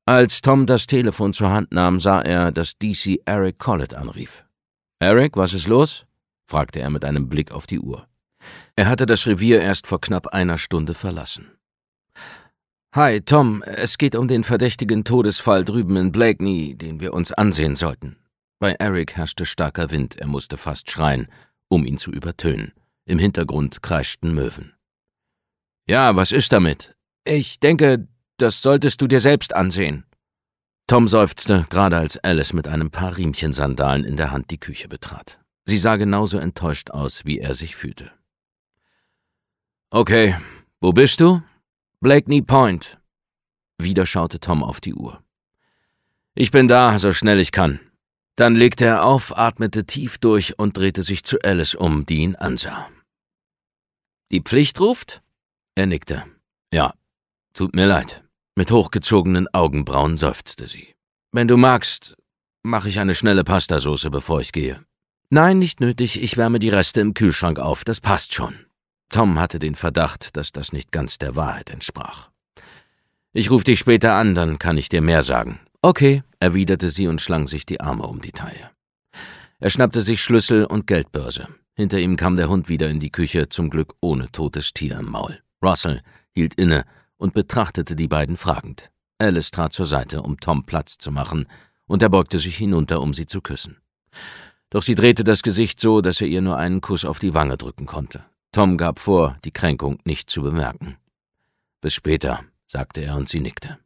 Als Tom das Telefon zur Hand nahm, sah er, dass DC Eric Collett anrief. »Eric, was ist los?« fragte er mit einem Blick auf die Uhr. Er hatte das Revier erst vor knapp einer Stunde verlassen. »Hi, Tom, es geht um den verdächtigen Todesfall drüben in Blakeney, den wir uns ansehen sollten.« Bei Eric herrschte starker Wind, er musste fast schreien, um ihn zu übertönen. Im Hintergrund kreischten Möwen. »Ja, was ist damit? Ich denke, das solltest du dir selbst ansehen.« Tom seufzte, gerade als Alice mit einem Paar Riemchensandalen in der Hand die Küche betrat. Sie sah genauso enttäuscht aus, wie er sich fühlte. »Okay, wo bist du?« »Blakeney Point.« Wieder schaute Tom auf die Uhr. »Ich bin da, so schnell ich kann.« Dann legte er auf, atmete tief durch und drehte sich zu Alice um, die ihn ansah. »Die Pflicht ruft?« Er nickte. »Ja, tut mir leid.« Mit hochgezogenen Augenbrauen seufzte sie. »Wenn du magst, mache ich eine schnelle Pastasauce, bevor ich gehe.« »Nein, nicht nötig, ich wärme die Reste im Kühlschrank auf, das passt schon.« Tom hatte den Verdacht, dass das nicht ganz der Wahrheit entsprach. »Ich rufe dich später an, dann kann ich dir mehr sagen.« »Okay«, erwiderte sie und schlang sich die Arme um die Taille. Er schnappte sich Schlüssel und Geldbörse. Hinter ihm kam der Hund wieder in die Küche, zum Glück ohne totes Tier im Maul. Russell hielt inne und betrachtete die beiden fragend. Alice trat zur Seite, um Tom Platz zu machen, und er beugte sich hinunter, um sie zu küssen. Doch sie drehte das Gesicht so, dass er ihr nur einen Kuss auf die Wange drücken konnte. Tom gab vor, die Kränkung nicht zu bemerken. »Bis später«, sagte er und sie nickte.